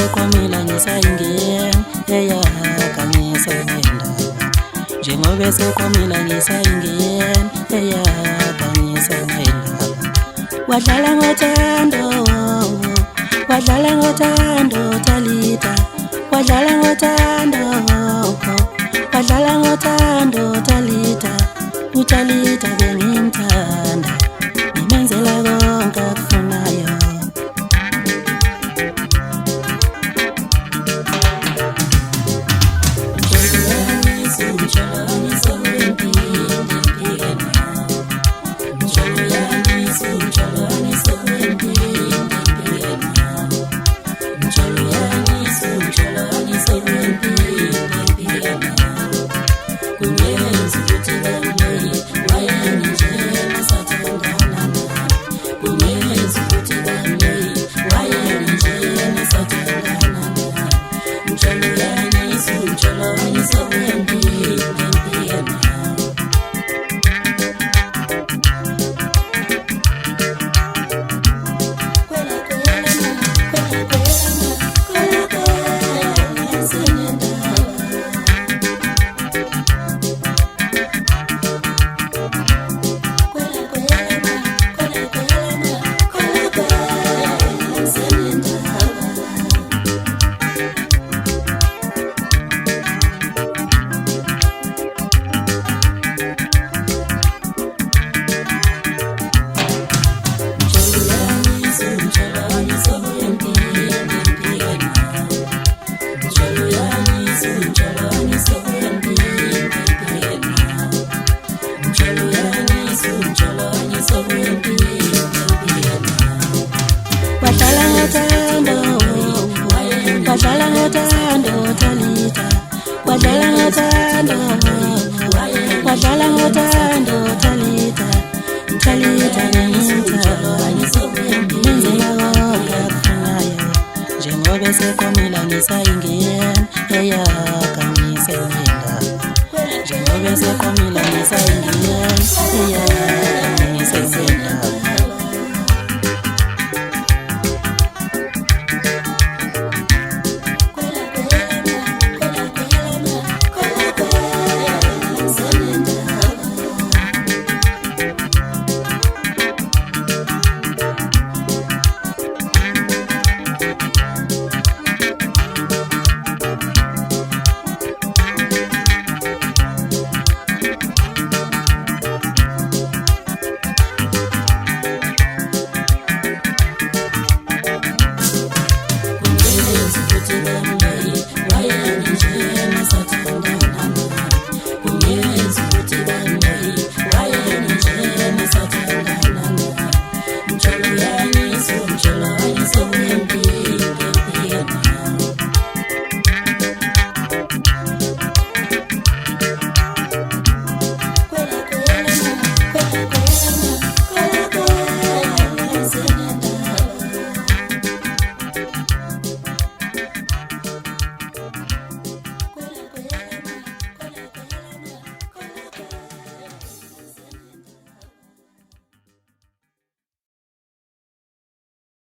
sekomila ngisayingena eyakanyisa indaba. Njengoba sekomila ngisayingena eyakanyisa indaba. Wadlala ngothando, wadlala ngothando Talita, wadlala ngothando, wadlala ngothando Talita. UTalita bengimthanda, ngimenzela konke akufunayo. Wadlala ngothando Talita, wadlala ngothando, wadlala ngothando Talita. Talita ngimthanda, ngimenzela konke akufunayo. Njengoba sekomila ngisayingena eyakanyisa indaba. Njengoba sekomila ngisayingena eyakanyisa indaba. Put it on me.